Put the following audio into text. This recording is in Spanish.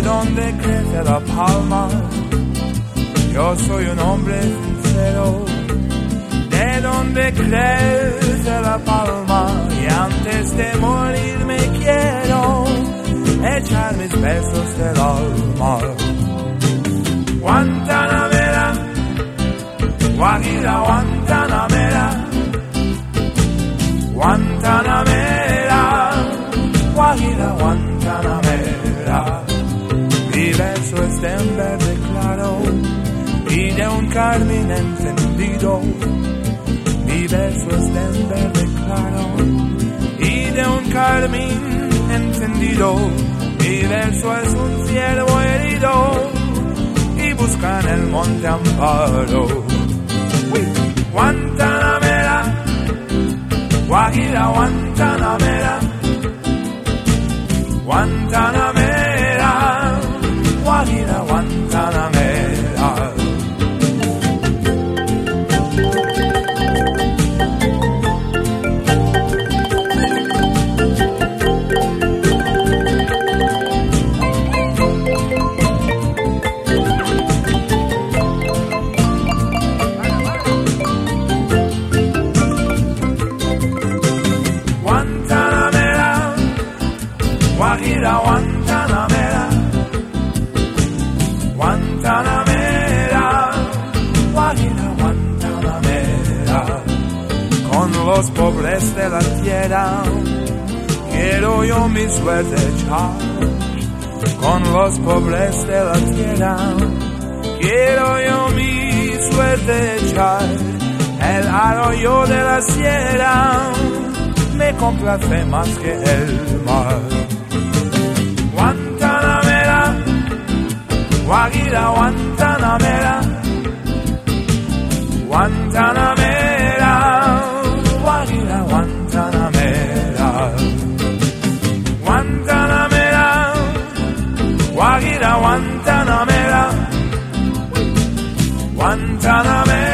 de donde crece la palma. Yo soy un hombre sincero, de donde crece la palma, y antes de morir me quiero echar mis besos del alma. Guantanamera, Guajira, Guantanamera, Guantanamera, Guajira, Guantanamera. Mi verso está en verde claro y de un carmín encendido. Mi verso está en verde claro y de un carmín encendido. Mi verso es un ciervo herido y busca en el monte amparo. Guantanamera, Guajira, Guantanamera, Guantanamera, Guajira, Guantanamera. Guajira, Guantanamera, Guantanamera, Guajira, Guantanamera. Con los pobres de la tierra quiero yo mi suerte echar. Con los pobres de la tierra quiero yo mi suerte echar. El arroyo de la sierra me complace más que el mar. Guantanamera, Guajira, Guantanamera, Guantanamera, Guajira, Guantanamera, Guantanamera, Guajira, Guantanamera, Guantanamera.